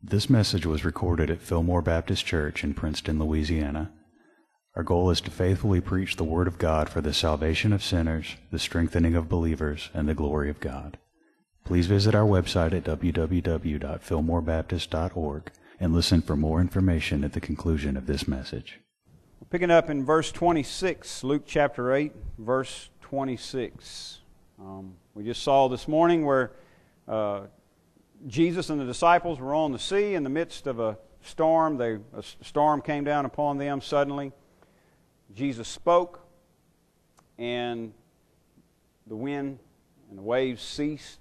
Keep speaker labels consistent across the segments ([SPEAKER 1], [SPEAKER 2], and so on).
[SPEAKER 1] This message was recorded at Fillmore Baptist Church in Princeton, Louisiana. Our goal is to faithfully preach the Word of God for the salvation of sinners, the strengthening of believers, and the glory of God. Please visit our website at www.fillmorebaptist.org and listen for more information at the conclusion of this message.
[SPEAKER 2] Picking up in verse 26, Luke chapter 8, verse 26. We just saw this morning where Jesus and the disciples were on the sea in the midst of a storm. A storm came down upon them suddenly. Jesus spoke, and the wind and the waves ceased,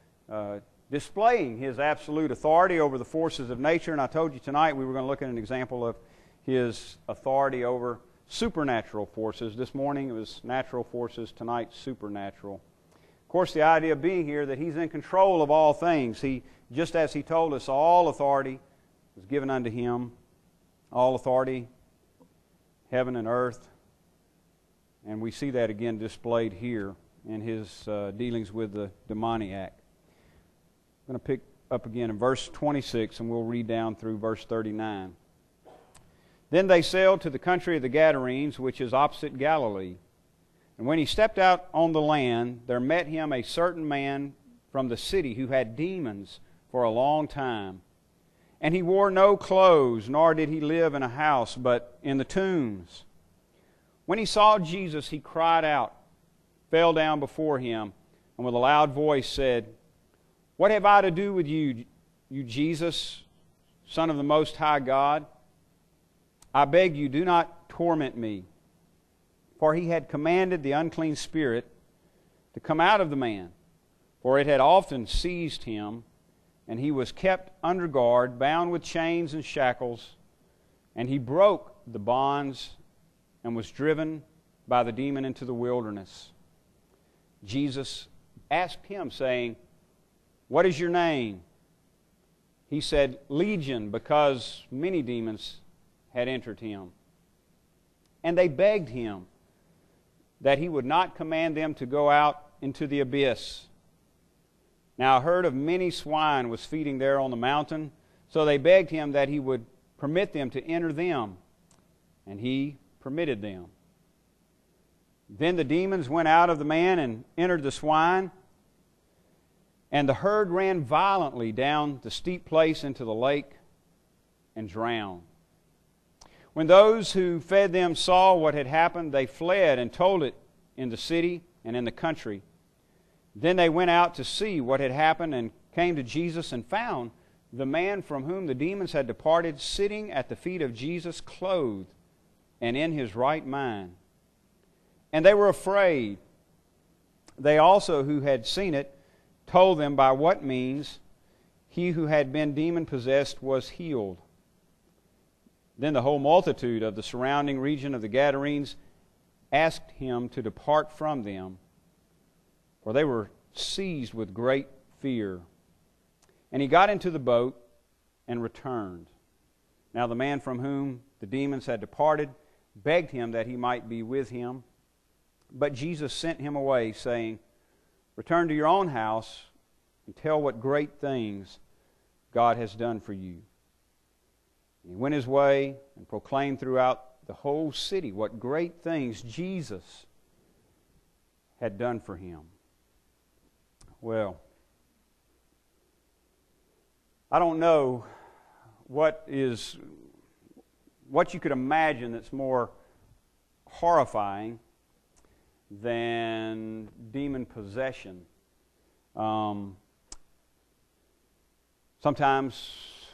[SPEAKER 2] displaying His absolute authority over the forces of nature. And I told you tonight we were going to look at an example of His authority over supernatural forces. This morning it was natural forces, tonight supernatural. Of course, the idea being here that He's in control of all things. Just as He told us, all authority was given unto Him, all authority, heaven and earth. And we see that again displayed here in His dealings with the demoniac. I'm going to pick up again in verse 26, and we'll read down through verse 39. Then they sailed to the country of the Gadarenes, which is opposite Galilee. And when He stepped out on the land, there met Him a certain man from the city who had demons for a long time. And he wore no clothes, nor did he live in a house, but in the tombs. When he saw Jesus, he cried out, fell down before Him, and with a loud voice said, "What have I to do with you, you Jesus, Son of the Most High God? I beg you, do not torment me." For he had commanded the unclean spirit to come out of the man, for it had often seized him, and he was kept under guard, bound with chains and shackles, and he broke the bonds and was driven by the demon into the wilderness. Jesus asked him, saying, "What is your name?" He said, "Legion," because many demons had entered him. And they begged Him that He would not command them to go out into the abyss. Now a herd of many swine was feeding there on the mountain, so they begged Him that He would permit them to enter them, and He permitted them. Then the demons went out of the man and entered the swine, and the herd ran violently down the steep place into the lake and drowned. When those who fed them saw what had happened, they fled and told it in the city and in the country. Then they went out to see what had happened and came to Jesus and found the man from whom the demons had departed sitting at the feet of Jesus, clothed and in his right mind. And they were afraid. They also who had seen it told them by what means he who had been demon-possessed was healed. Then the whole multitude of the surrounding region of the Gadarenes asked Him to depart from them, for they were seized with great fear. And He got into the boat and returned. Now the man from whom the demons had departed begged Him that he might be with him. But Jesus sent him away, saying, "Return to your own house and tell what great things God has done for you." He went his way and proclaimed throughout the whole city what great things Jesus had done for him. Well, I don't know what you could imagine that's more horrifying than demon possession. Sometimes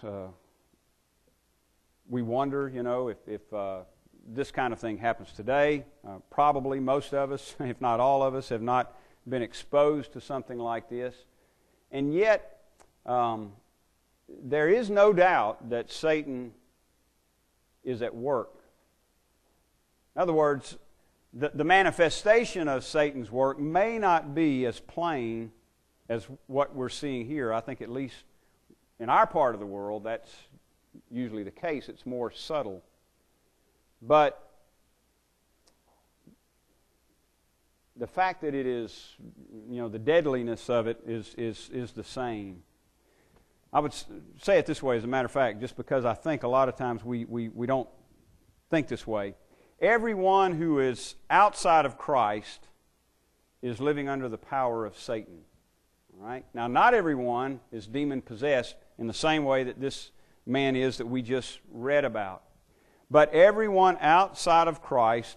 [SPEAKER 2] we wonder, if this kind of thing happens today. Probably most of us, if not all of us, have not been exposed to something like this. And yet, there is no doubt that Satan is at work. In other words, the manifestation of Satan's work may not be as plain as what we're seeing here. I think at least in our part of the world, that's usually the case. It's more subtle. But the fact that it is, the deadliness of it is the same. I would say it this way, as a matter of fact, just because I think a lot of times we don't think this way. Everyone who is outside of Christ is living under the power of Satan. All right? Now, not everyone is demon-possessed in the same way that this man is that we just read about. But everyone outside of Christ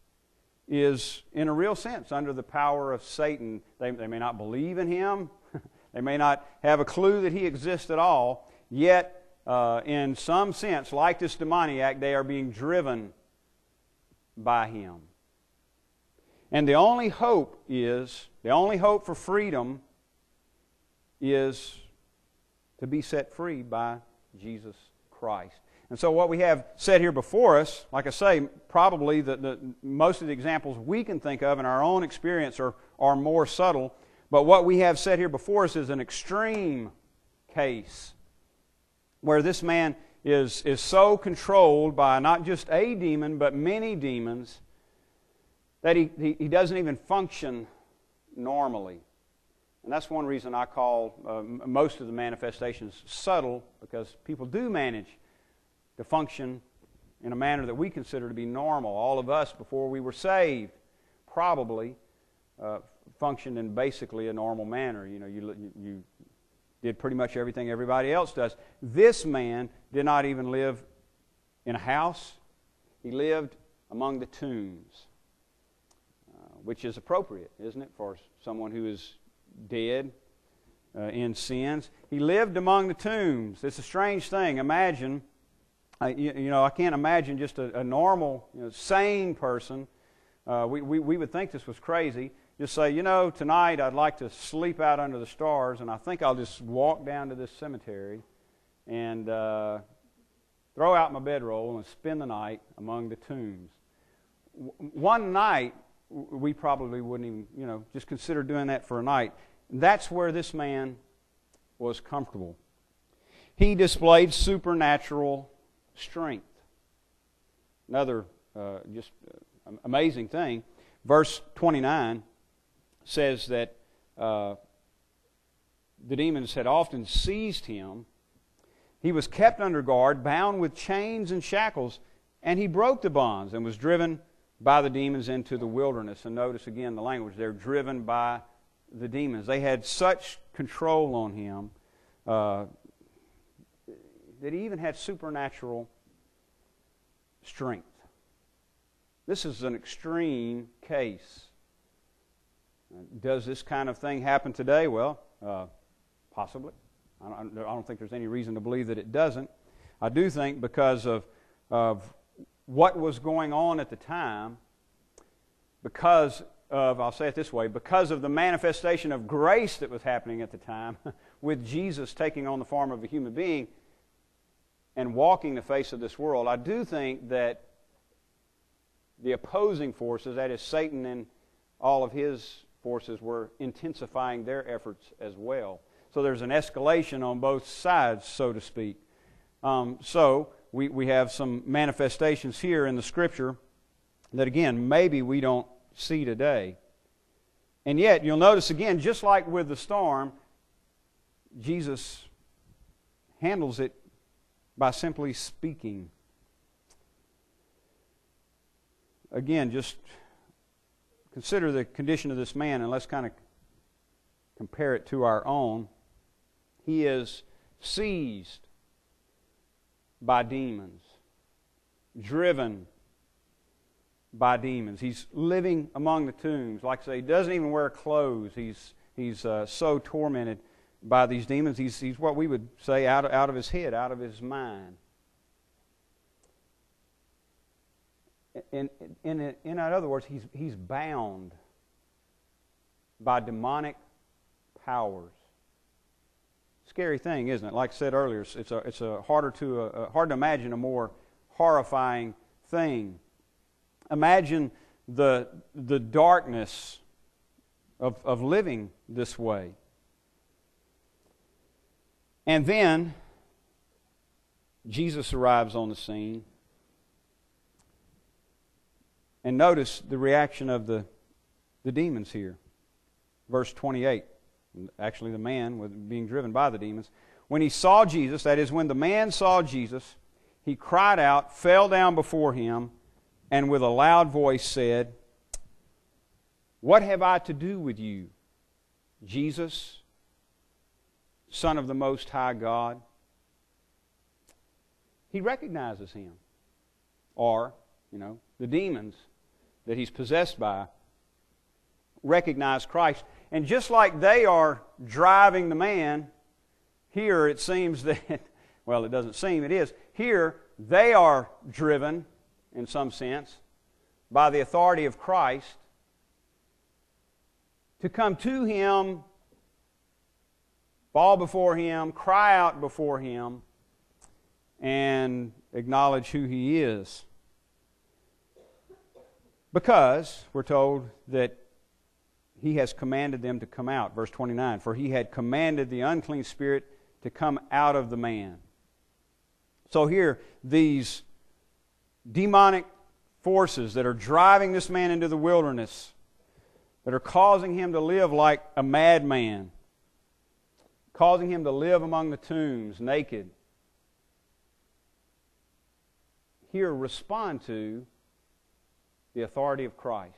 [SPEAKER 2] is, in a real sense, under the power of Satan. They may not believe in him. They may not have a clue that he exists at all. Yet, in some sense, like this demoniac, they are being driven by him. And the only hope for freedom is to be set free by Jesus Christ. And so what we have set here before us, like I say, probably most of the examples we can think of in our own experience are more subtle. But what we have set here before us is an extreme case where this man is so controlled by not just a demon, but many demons, that he doesn't even function normally. And that's one reason I call most of the manifestations subtle, because people do manage to function in a manner that we consider to be normal. All of us, before we were saved, probably functioned in basically a normal manner. You know, you did pretty much everything everybody else does. This man did not even live in a house. He lived among the tombs, which is appropriate, isn't it, for someone who is dead in sins. He lived among the tombs. It's a strange thing. Imagine, I can't imagine just a normal, sane person. We would think this was crazy. Just say, tonight I'd like to sleep out under the stars, and I think I'll just walk down to this cemetery and throw out my bedroll and spend the night among the tombs. One night, we probably wouldn't even, just consider doing that for a night. That's where this man was comfortable. He displayed supernatural strength. Another amazing thing. Verse 29 says that the demons had often seized him. He was kept under guard, bound with chains and shackles, and he broke the bonds and was driven by the demons into the wilderness. And notice again the language. They're driven by the demons. They had such control on him that he even had supernatural strength. This is an extreme case. Does this kind of thing happen today? Well, possibly. I don't think there's any reason to believe that it doesn't. I do think because of what was going on at the time, because of, I'll say it this way, because of the manifestation of grace that was happening at the time, with Jesus taking on the form of a human being and walking the face of this world, I do think that the opposing forces, that is Satan and all of his forces, were intensifying their efforts as well. So there's an escalation on both sides, so to speak. So we have some manifestations here in the Scripture that, again, maybe we don't see today. And yet, you'll notice again, just like with the storm, Jesus handles it by simply speaking. Again, just consider the condition of this man, and let's kind of compare it to our own. He is seized by demons, driven by demons. He's living among the tombs. Like I say, he doesn't even wear clothes. He's so tormented by these demons. He's what we would say out of his head, out of his mind. In other words, he's bound by demonic powers. Scary thing, isn't it? Like I said earlier, it's hard to imagine a more horrifying thing. Imagine the darkness of living this way. And then Jesus arrives on the scene. And notice the reaction of the demons here. Verse 28. Actually, the man being driven by the demons. When he saw Jesus, that is, when the man saw Jesus, he cried out, fell down before him, and with a loud voice said, "What have I to do with you, Jesus, Son of the Most High God?" He recognizes him. Or, the demons that he's possessed by recognize Christ. And just like they are driving the man, here it seems that, well, it doesn't seem, it is. Here, they are driven, in some sense, by the authority of Christ to come to him, fall before him, cry out before him, and acknowledge who he is. Because we're told that he has commanded them to come out. Verse 29, for he had commanded the unclean spirit to come out of the man. So here, these demonic forces that are driving this man into the wilderness, that are causing him to live like a madman, causing him to live among the tombs naked, here respond to the authority of Christ.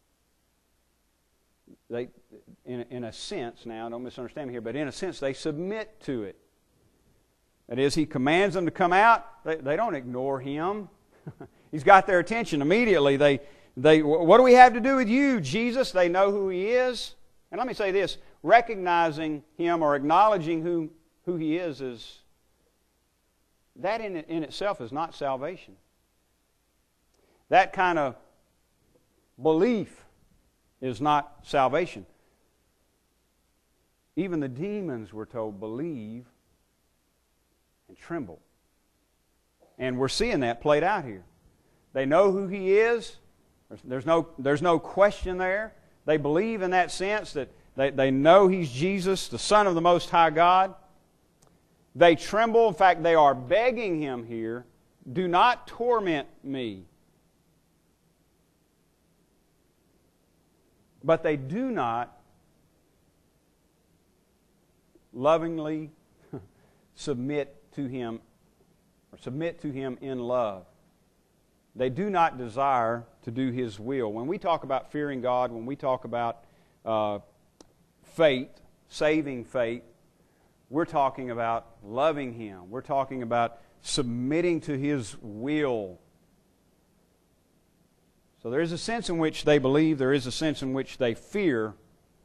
[SPEAKER 2] They, in a sense, now don't misunderstand me here, but in a sense they submit to it. That is, he commands them to come out. They don't ignore him. He's got their attention immediately. What do we have to do with you, Jesus? They know who he is. And let me say this, recognizing him or acknowledging who he is that in itself is not salvation. That kind of belief is not salvation. Even the demons, we're told, believe and tremble. And we're seeing that played out here. They know who he is. There's no question there. They believe in that sense that they know he's Jesus, the Son of the Most High God. They tremble. In fact, they are begging him here, do not torment me. But they do not lovingly submit to him or submit to him in love. They do not desire to do his will. When we talk about fearing God, when we talk about faith, saving faith, we're talking about loving him. We're talking about submitting to his will. So there is a sense in which they believe, there is a sense in which they fear.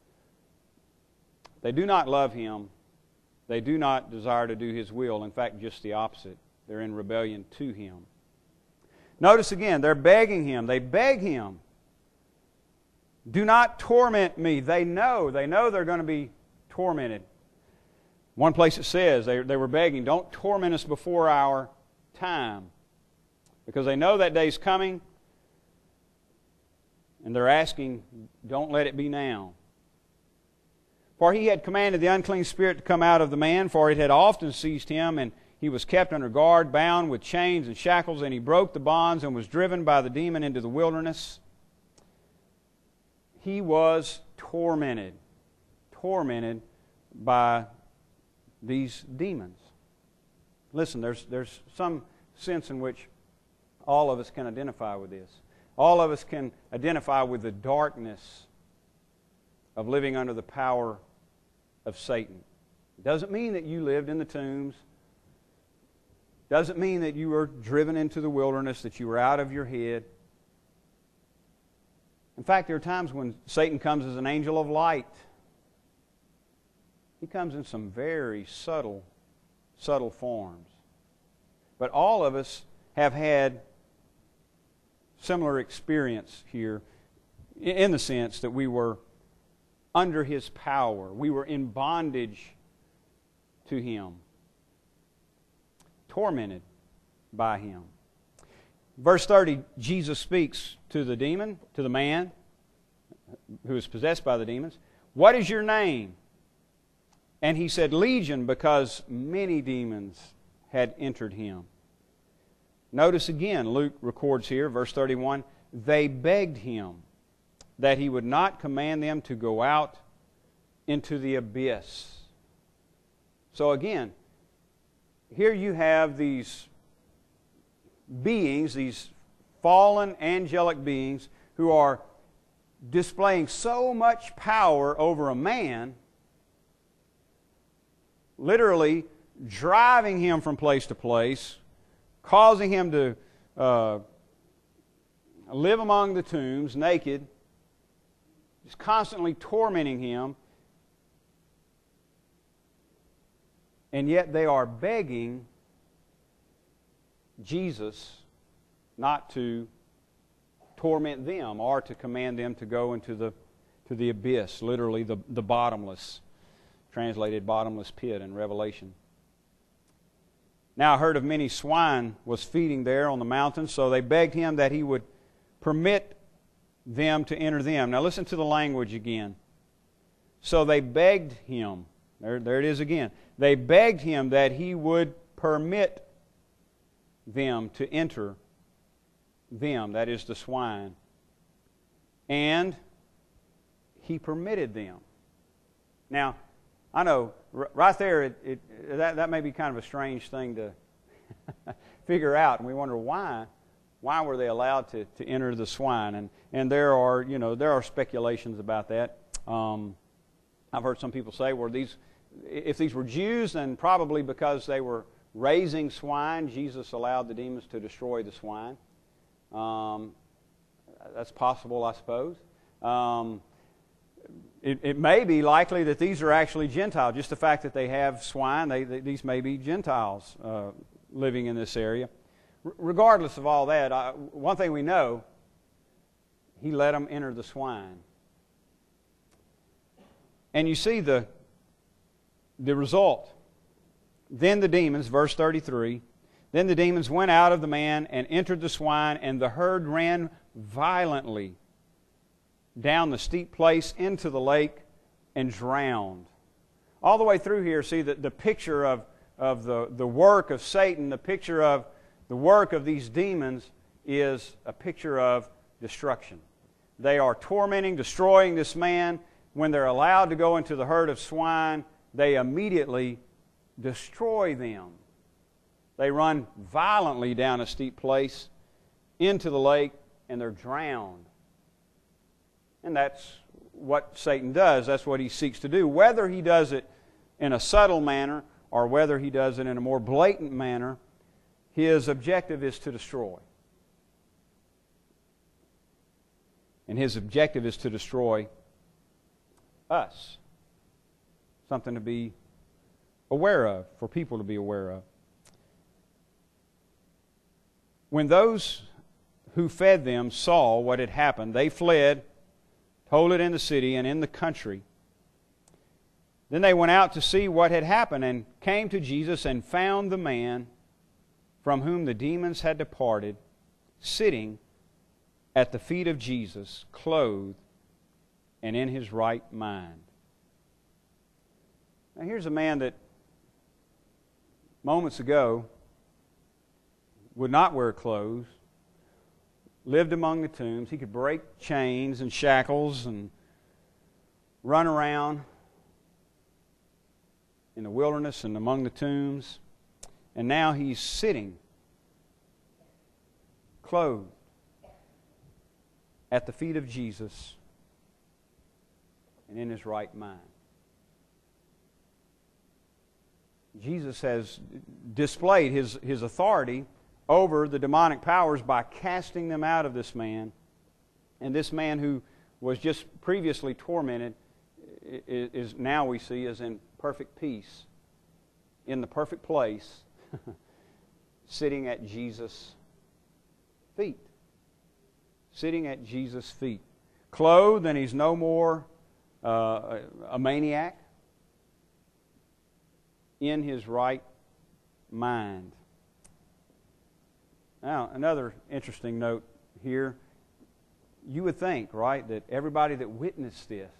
[SPEAKER 2] They do not love him. They do not desire to do his will. In fact, just the opposite. They're in rebellion to him. Notice again, they're begging him. They beg him. Do not torment me. They know they're going to be tormented. One place it says, they were begging, don't torment us before our time. Because they know that day's coming. And they're asking, don't let it be now. For he had commanded the unclean spirit to come out of the man, for it had often seized him, and he was kept under guard, bound with chains and shackles, and he broke the bonds and was driven by the demon into the wilderness. He was tormented by these demons. Listen, there's some sense in which all of us can identify with this. All of us can identify with the darkness of living under the power of Satan. It doesn't mean that you lived in the tombs. It doesn't mean that you were driven into the wilderness, that you were out of your head. In fact, there are times when Satan comes as an angel of light. He comes in some very subtle forms. But all of us have had similar experience here in the sense that we were under his power. We were in bondage to him. Tormented by him. Verse 30, Jesus speaks to the demon, to the man who is possessed by the demons. What is your name? And he said, Legion, because many demons had entered him. Notice again, Luke records here, verse 31, they begged him that he would not command them to go out into the abyss. So again, here you have these beings, these fallen angelic beings, who are displaying so much power over a man, literally driving him from place to place, causing him to live among the tombs naked, just constantly tormenting him. And yet they are begging Jesus not to torment them or to command them to go into the abyss, literally the bottomless, translated bottomless pit in Revelation. Now a herd of many swine was feeding there on the mountain, so they begged him that he would permit them to enter them. Now listen to the language again. So they begged him. There it is again. They begged him that he would permit them to enter them, that is the swine. And he permitted them. Now, I know, right there, that may be kind of a strange thing to figure out, and we wonder why were they allowed to enter the swine? And there are speculations about that. I've heard some people say, well, if these were Jews, then probably because they were raising swine, Jesus allowed the demons to destroy the swine. That's possible, I suppose. It may be likely that these are actually Gentiles. Just the fact that they have swine, these may be Gentiles living in this area. Regardless of all that, one thing we know, he let them enter the swine. And you see the result. Then the demons, verse 33, then the demons went out of the man and entered the swine, and the herd ran violently down the steep place into the lake and drowned. All the way through here, see the picture of the work of Satan, the picture of the work of these demons is a picture of destruction. They are tormenting, destroying this man. When they're allowed to go into the herd of swine, they immediately destroy them. They run violently down a steep place into the lake, and they're drowned. And that's what Satan does. That's what he seeks to do. Whether he does it in a subtle manner or whether he does it in a more blatant manner, his objective is to destroy. And his objective is to destroy us. Something to be aware of, for people to be aware of. When those who fed them saw what had happened, they fled, told it in the city and in the country. Then they went out to see what had happened and came to Jesus and found the man from whom the demons had departed, sitting at the feet of Jesus, clothed and in his right mind. Now here's a man that moments ago would not wear clothes, lived among the tombs. He could break chains and shackles and run around in the wilderness and among the tombs. And now he's sitting, clothed, at the feet of Jesus and in his right mind. Jesus has displayed his authority over the demonic powers by casting them out of this man. And this man who was just previously tormented is now, we see, is in perfect peace, in the perfect place, sitting at Jesus' feet. Sitting at Jesus' feet. Clothed, and he's no more a maniac, in his right mind. Now, another interesting note here. You would think, right, that everybody that witnessed this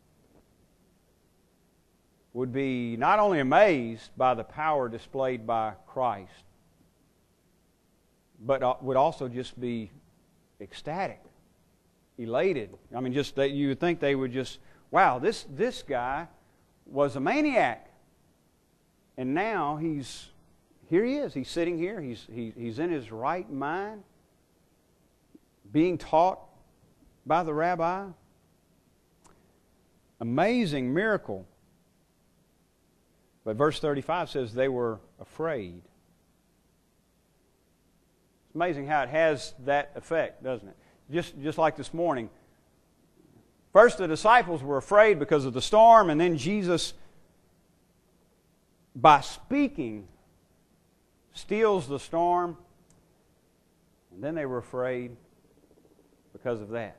[SPEAKER 2] would be not only amazed by the power displayed by Christ, but would also just be ecstatic, elated. I mean, just that you would think they would just, wow, this guy was a maniac, and now he's here he is. He's sitting here. He's in his right mind, being taught by the rabbi. Amazing miracle. But verse 35 says they were afraid. It's amazing how it has that effect, doesn't it? Just like this morning. First the disciples were afraid because of the storm, and then Jesus, by speaking, steals the storm, and then they were afraid because of that.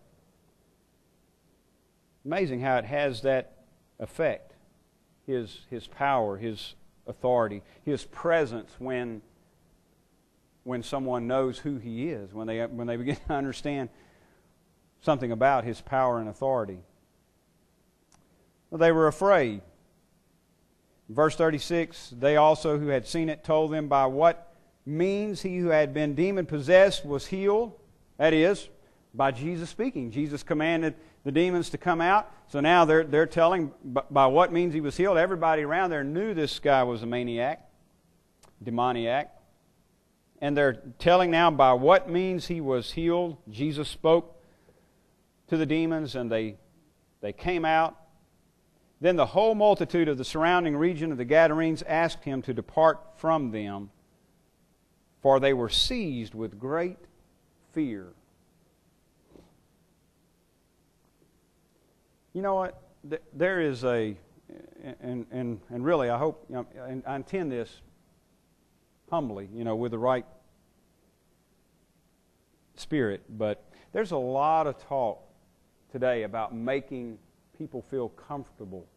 [SPEAKER 2] Amazing how it has that effect. His power, His authority, His presence when someone knows who He is, when they begin to understand something about His power and authority. Well, they were afraid. Verse 36, they also who had seen it told them by what means he who had been demon-possessed was healed. That is, by Jesus speaking. Jesus commanded the demons to come out. So now they're telling by what means he was healed. Everybody around there knew this guy was a maniac, demoniac. And they're telling now by what means he was healed. Jesus spoke to the demons and they came out. Then the whole multitude of the surrounding region of the Gadarenes asked him to depart from them, for they were seized with great fear. You know what? There is and really I hope, and I intend this humbly, with the right spirit, but there's a lot of talk today about making people feel comfortable.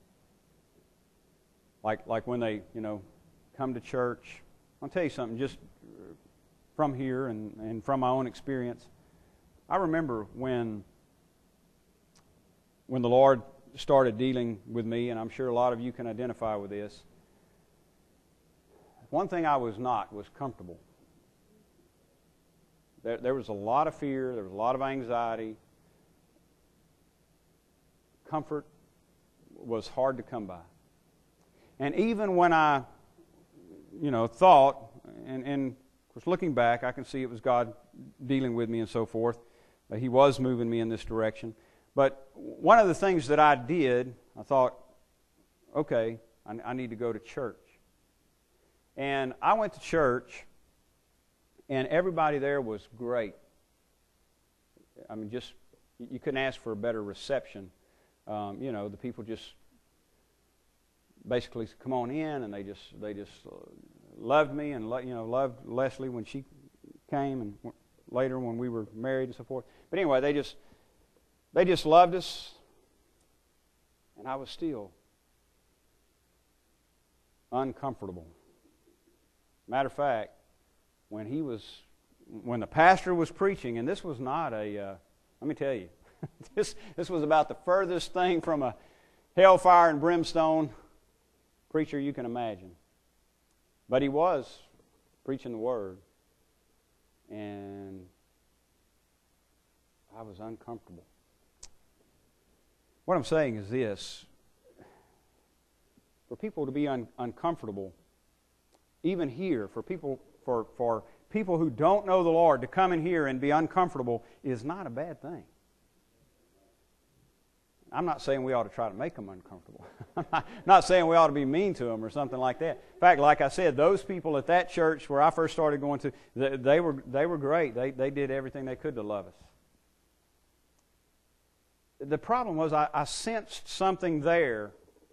[SPEAKER 2] Like when they, come to church. I'll tell you something, just from here and from my own experience. I remember when the Lord started dealing with me, and I'm sure a lot of you can identify with this. One thing I was not was comfortable. There was a lot of fear, there was a lot of anxiety. Comfort was hard to come by. And even when I, thought, and of course looking back, I can see it was God dealing with me and so forth. He was moving me in this direction. But one of the things that I did, I thought, okay, I need to go to church. And I went to church, and everybody there was great. I mean, just, you couldn't ask for a better reception. The people just basically come on in, and they just loved me and loved Leslie when she came, and later when we were married and so forth. But anyway, they just loved us, and I was still uncomfortable. Matter of fact, when the pastor was preaching, and this was not let me tell you, this was about the furthest thing from a hellfire and brimstone preacher you can imagine. But he was preaching the Word, and I was uncomfortable. What I'm saying is this: for people to be uncomfortable, even here, for people who don't know the Lord to come in here and be uncomfortable is not a bad thing. I'm not saying we ought to try to make them uncomfortable. I'm not saying we ought to be mean to them or something like that. In fact, like I said, those people at that church where I first started going to, they were great. They did everything they could to love us. The problem was I sensed something there.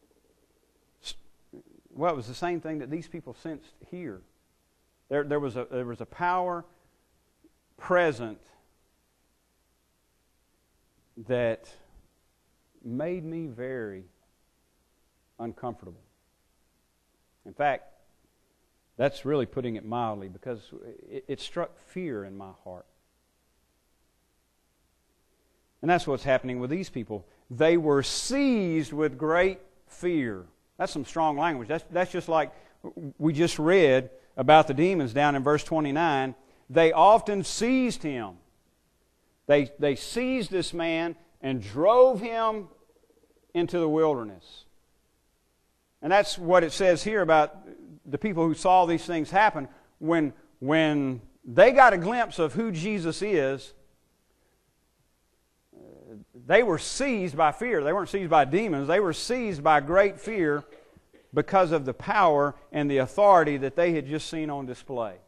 [SPEAKER 2] Well, it was the same thing that these people sensed here. There was a power present that made me very uncomfortable. In fact, that's really putting it mildly, because it struck fear in my heart. And that's what's happening with these people. They were seized with great fear. That's some strong language. That's just like we just read about the demons down in verse 29. They often seized him. They seized this man and drove him into the wilderness. And that's what it says here about the people who saw these things happen, when they got a glimpse of who Jesus is, they were seized by fear. They weren't seized by demons. They were seized by great fear because of the power and the authority that they had just seen on display.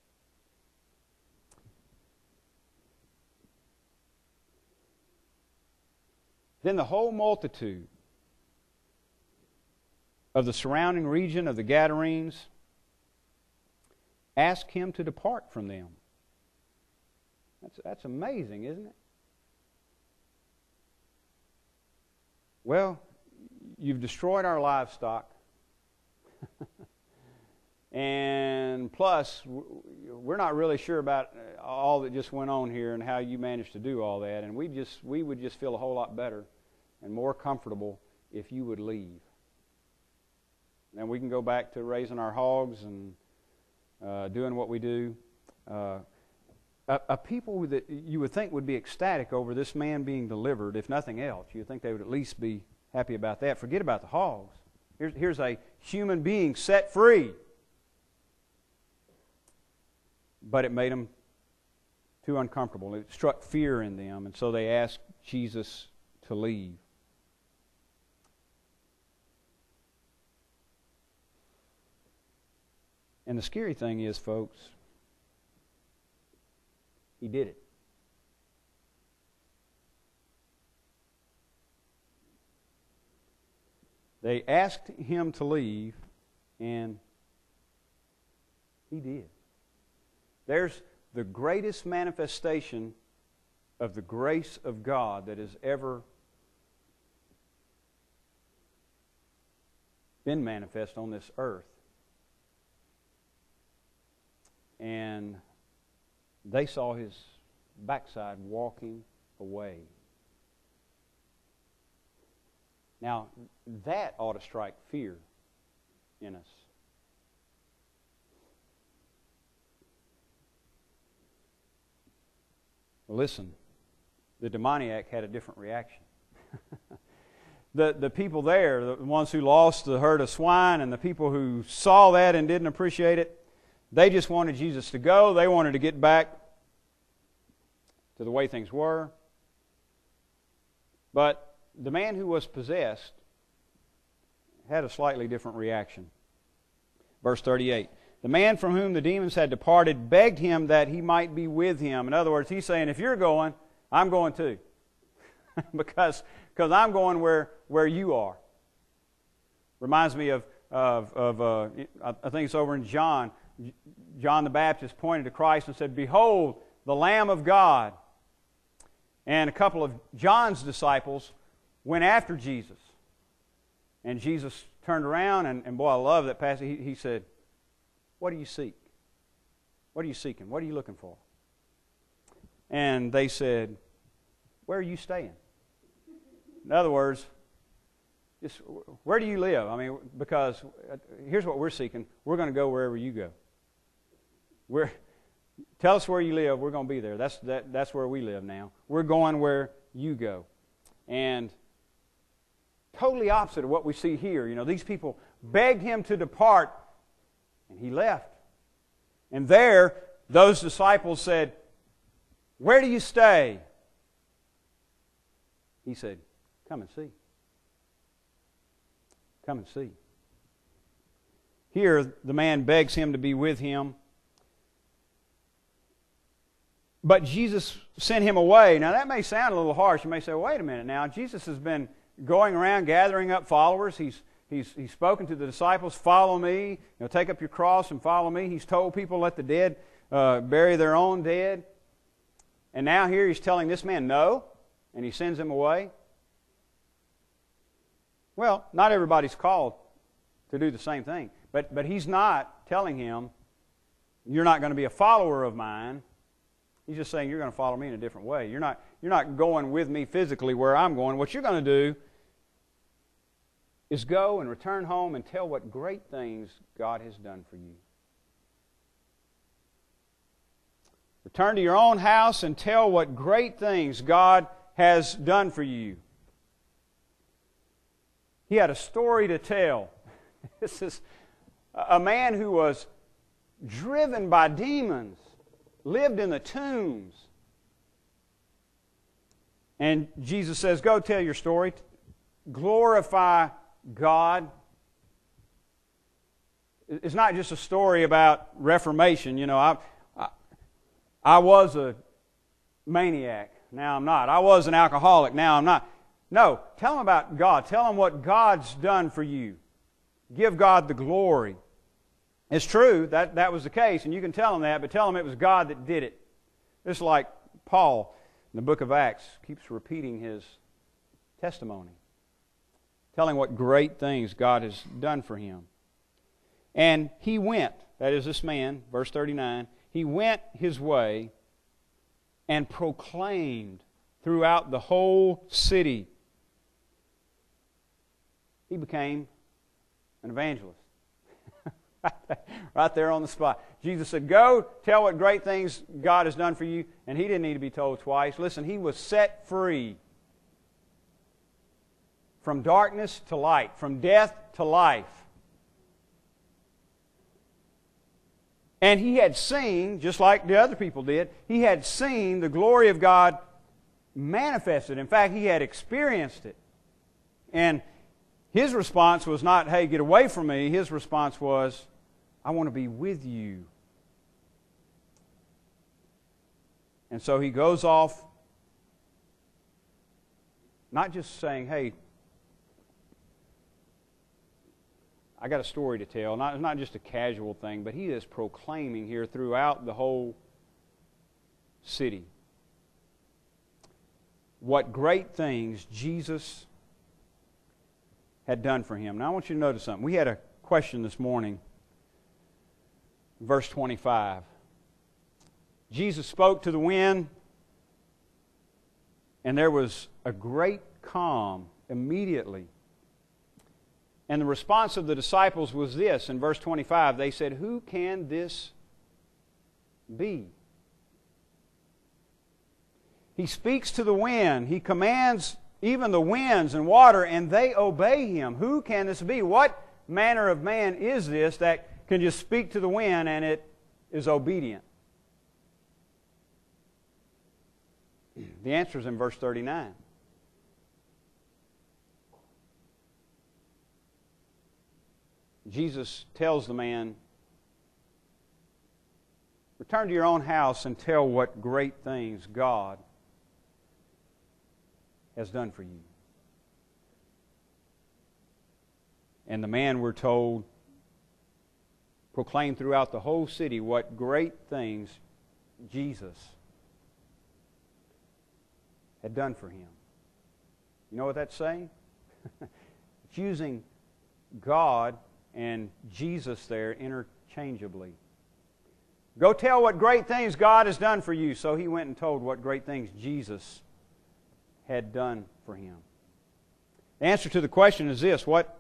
[SPEAKER 2] Then the whole multitude of the surrounding region of the Gadarenes asked him to depart from them. That's amazing, isn't it? Well, you've destroyed our livestock. And plus, we're not really sure about all that just went on here and how you managed to do all that. And we would just feel a whole lot better and more comfortable if you would leave. And we can go back to raising our hogs and doing what we do. A people that you would think would be ecstatic over this man being delivered, if nothing else. You would think they would at least be happy about that. Forget about the hogs. Here's a human being set free. But it made them too uncomfortable. It struck fear in them, and so they asked Jesus to leave. And the scary thing is, folks, he did it. They asked him to leave, and he did. There's the greatest manifestation of the grace of God that has ever been manifest on this earth. And they saw his backside walking away. Now, that ought to strike fear in us. Listen, the demoniac had a different reaction. The people there, the ones who lost the herd of swine and the people who saw that and didn't appreciate it, they just wanted Jesus to go. They wanted to get back to the way things were. But the man who was possessed had a slightly different reaction. Verse 38. The man from whom the demons had departed begged him that he might be with him. In other words, he's saying, if you're going, I'm going too. because I'm going where you are. Reminds me of I think it's over in John. John the Baptist pointed to Christ and said, "Behold, the Lamb of God." And a couple of John's disciples went after Jesus. And Jesus turned around, and boy, I love that passage. He said, "What do you seek? What are you seeking? What are you looking for?" And they said, "Where are you staying?" In other words, just where do you live? I mean, because here's what we're seeking. We're going to go wherever you go. Tell us where you live. We're going to be there. That's where we live now. We're going where you go. And totally opposite of what we see here. You know, these people begged him to depart, and he left. And there, those disciples said, "Where do you stay?" He said, "Come and see. Come and see." Here, the man begs him to be with him. But Jesus sent him away. Now, that may sound a little harsh. You may say, well, wait a minute now. Jesus has been going around gathering up followers. He's spoken to the disciples, "Follow me. Take up your cross and follow me." He's told people, let the dead bury their own dead. And now here he's telling this man no, and he sends him away. Well, not everybody's called to do the same thing. But he's not telling him, "You're not going to be a follower of mine." He's just saying, "You're going to follow me in a different way. You're not going with me physically where I'm going. What you're going to do is go and return home and tell what great things God has done for you. Return to your own house and tell what great things God has done for you." He had a story to tell. This is A man who was driven by demons, lived in the tombs. And Jesus says, go tell your story. Glorify God. It's not just a story about reformation. You know, I was a maniac. Now I'm not. I was an alcoholic. Now I'm not. No, tell them about God. Tell them what God's done for you. Give God the glory. It's true that was the case, and you can tell them that, but tell them it was God that did it. It's like Paul in the book of Acts keeps repeating his testimony, telling what great things God has done for him. And he went, that is this man, verse 39, he went his way and proclaimed throughout the whole city. He became an evangelist. Right there on the spot. Jesus said, go tell what great things God has done for you. And he didn't need to be told twice. Listen, he was set free from darkness to light, from death to life. And he had seen, just like the other people did, he had seen the glory of God manifested. In fact, he had experienced it. And his response was not, hey, get away from me. His response was, I want to be with you. And so he goes off, not just saying, hey, I got a story to tell. It's not just a casual thing, but he is proclaiming here throughout the whole city what great things Jesus had done for him. Now I want you to notice something. We had a question this morning. Verse 25. Jesus spoke to the wind, and there was a great calm immediately. And the response of the disciples was this. In verse 25, they said, who can this be? He speaks to the wind. He commands even the winds and water, and they obey him. Who can this be? What manner of man is this that can just speak to the wind and it is obedient? The answer is in verse 39. Jesus tells the man, return to your own house and tell what great things God has done for you. And the man, we're told, proclaimed throughout the whole city what great things Jesus had done for him. You know what that's saying? It's using God and Jesus there interchangeably. Go tell what great things God has done for you. So he went and told what great things Jesus had done for him. The answer to the question is this: what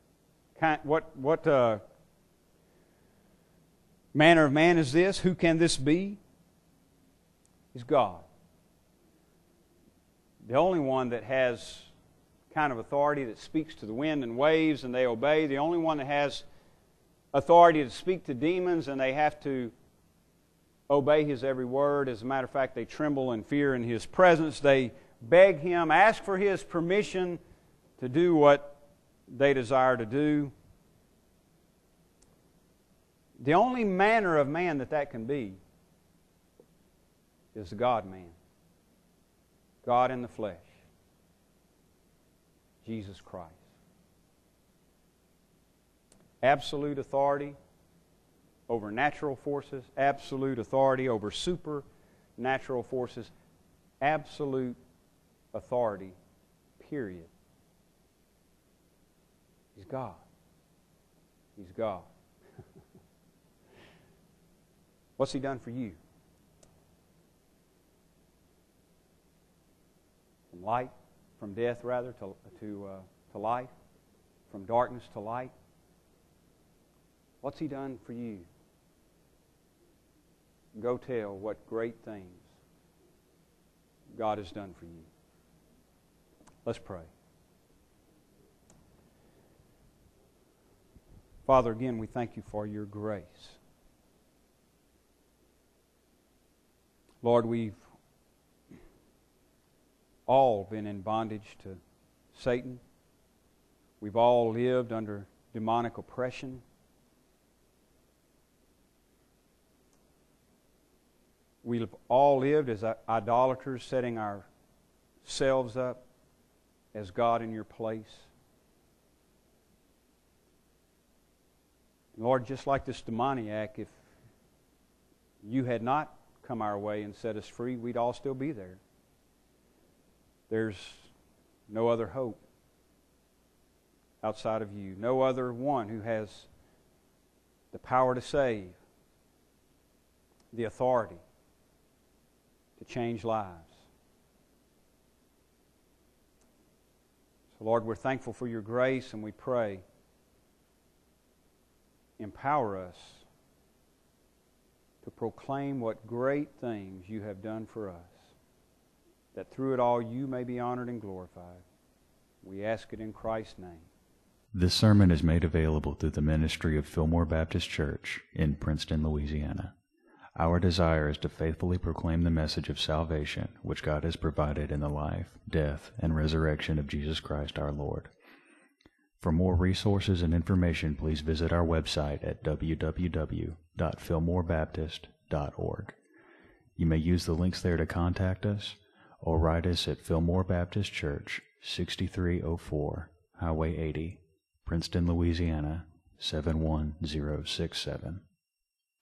[SPEAKER 2] manner of man is this? Who can this be? He's God. The only one that has kind of authority that speaks to the wind and waves and they obey. The only one that has authority to speak to demons and they have to obey his every word. As a matter of fact, they tremble in fear in his presence. They beg him, ask for his permission to do what they desire to do. The only manner of man that can be is the God-man. God in the flesh. Jesus Christ. Absolute authority over natural forces. Absolute authority over supernatural forces. Absolute authority, period. He's God. He's God. What's He done for you? From light, from death rather, to life, from darkness to light. What's He done for you? Go tell what great things God has done for you. Let's pray. Father, again, we thank you for your grace. Lord, we've all been in bondage to Satan. We've all lived under demonic oppression. We've all lived as idolaters, setting ourselves up as God in your place. Lord, just like this demoniac, if you had not come our way and set us free, we'd all still be there. There's no other hope outside of you. No other one who has the power to save, the authority to change lives. So, Lord, we're thankful for your grace, and we pray, empower us to proclaim what great things you have done for us, that through it all you may be honored and glorified. We ask it in Christ's name.
[SPEAKER 1] This sermon is made available through the ministry of Fillmore Baptist Church in Princeton, Louisiana. Our desire is to faithfully proclaim the message of salvation which God has provided in the life, death, and resurrection of Jesus Christ our Lord. For more resources and information, please visit our website at www.fillmorebaptist.org. You may use the links there to contact us or write us at Fillmore Baptist Church, 6304 Highway 80, Princeton, Louisiana, 71067.